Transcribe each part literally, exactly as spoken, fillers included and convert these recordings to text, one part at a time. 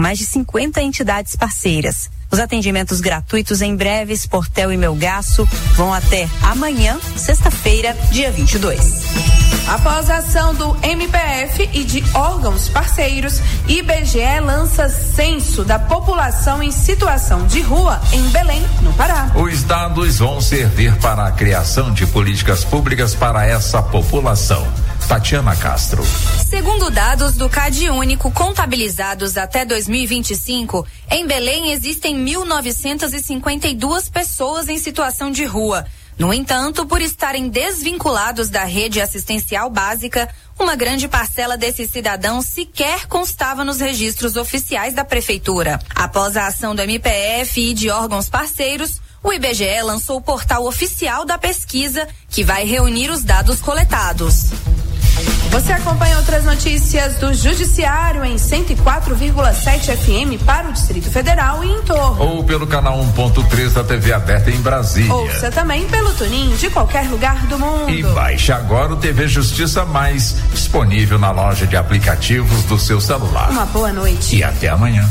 mais de cinquenta entidades parceiras. Os atendimentos gratuitos em Breves, Portel e Melgaço vão até amanhã, sexta-feira, dia vinte e dois. Após a ação do M P F e de órgãos parceiros, I B G E lança censo da população em situação de rua em Belém, no Pará. Os dados vão servir para a criação de políticas públicas para essa população. Tatiana Castro. Segundo dados do CadÚnico contabilizados até dois mil e vinte e cinco, em Belém existem mil novecentas e cinquenta e duas pessoas em situação de rua. No entanto, por estarem desvinculados da rede assistencial básica, uma grande parcela desses cidadãos sequer constava nos registros oficiais da prefeitura. Após a ação do M P F e de órgãos parceiros, o I B G E lançou o portal oficial da pesquisa, que vai reunir os dados coletados. Você acompanha outras notícias do Judiciário em cento e quatro vírgula sete F M para o Distrito Federal e em torno. Ou pelo canal um ponto três da T V aberta em Brasília. Ouça também pelo TuneIn de qualquer lugar do mundo. E baixe agora o T V Justiça Mais, disponível na loja de aplicativos do seu celular. Uma boa noite. E até amanhã.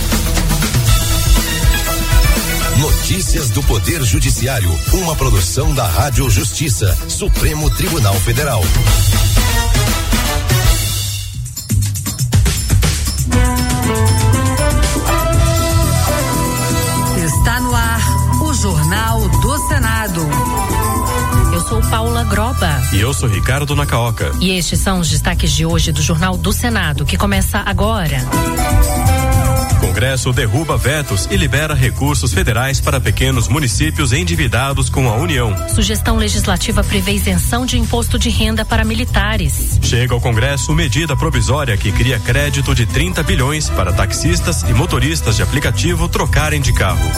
Notícias do Poder Judiciário, uma produção da Rádio Justiça, Supremo Tribunal Federal. Está no ar o Jornal do Senado. Eu sou Paula Groba. E eu sou Ricardo Nacaoca. E estes são os destaques de hoje do Jornal do Senado, que começa agora. Congresso derruba vetos e libera recursos federais para pequenos municípios endividados com a União. Sugestão legislativa prevê isenção de imposto de renda para militares. Chega ao Congresso medida provisória que cria crédito de trinta bilhões para taxistas e motoristas de aplicativo trocarem de carro.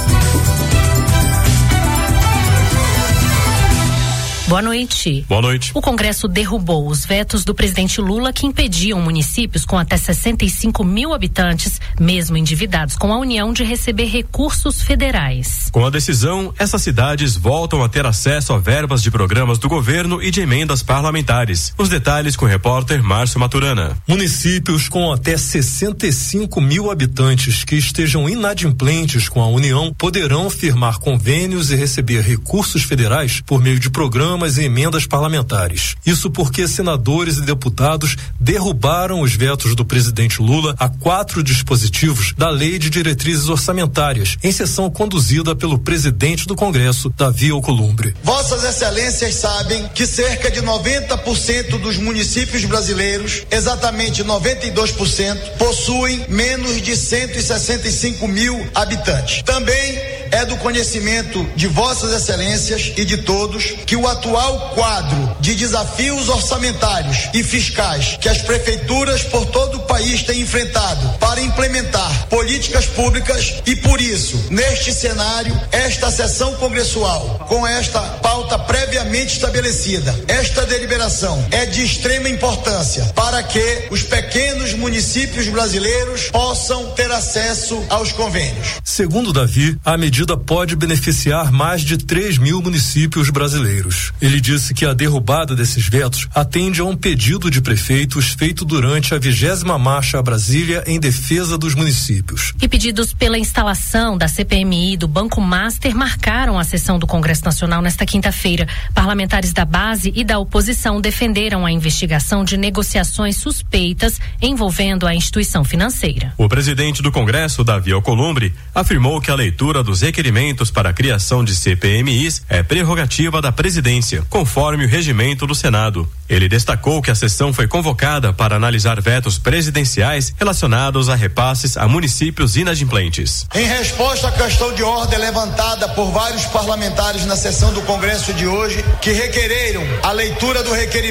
Boa noite. Boa noite. O Congresso derrubou os vetos do presidente Lula que impediam municípios com até sessenta e cinco mil habitantes, mesmo endividados com a União, de receber recursos federais. Com a decisão, essas cidades voltam a ter acesso a verbas de programas do governo e de emendas parlamentares. Os detalhes com o repórter Márcio Maturana. Municípios com até sessenta e cinco mil habitantes que estejam inadimplentes com a União poderão firmar convênios e receber recursos federais por meio de programas e emendas parlamentares. Isso porque senadores e deputados derrubaram os vetos do presidente Lula a quatro dispositivos da Lei de Diretrizes Orçamentárias, em sessão conduzida pelo presidente do Congresso, Davi Alcolumbre. Vossas Excelências sabem que cerca de noventa por cento dos municípios brasileiros, exatamente noventa e dois por cento, possuem menos de cento e sessenta e cinco mil habitantes. Também é do conhecimento de Vossas Excelências e de todos que o atual quadro de desafios orçamentários e fiscais que as prefeituras por todo o país têm enfrentado para implementar políticas públicas e, por isso, neste cenário, esta sessão congressual, com esta pauta previamente estabelecida, esta deliberação é de extrema importância para que os pequenos municípios brasileiros possam ter acesso aos convênios. Segundo Davi, a medida pode beneficiar mais de três mil municípios brasileiros. Ele disse que a derrubada desses vetos atende a um pedido de prefeitos feito durante a vigésima marcha a Brasília em defesa dos municípios. E pedidos pela instalação da C P M I do Banco Master marcaram a sessão do Congresso Nacional nesta quinta-feira. Parlamentares da base e da oposição defenderam a investigação de negociações suspeitas envolvendo a instituição financeira. O presidente do Congresso, Davi Alcolumbre, afirmou que a leitura dos requerimentos para a criação de C P M Is é prerrogativa da presidência, conforme o regimento do Senado. Ele destacou que a sessão foi convocada para analisar vetos presidenciais relacionados a repasses a municípios inadimplentes. Em resposta à questão de ordem levantada por vários parlamentares na sessão do Congresso de hoje, que requereram a leitura do requerimento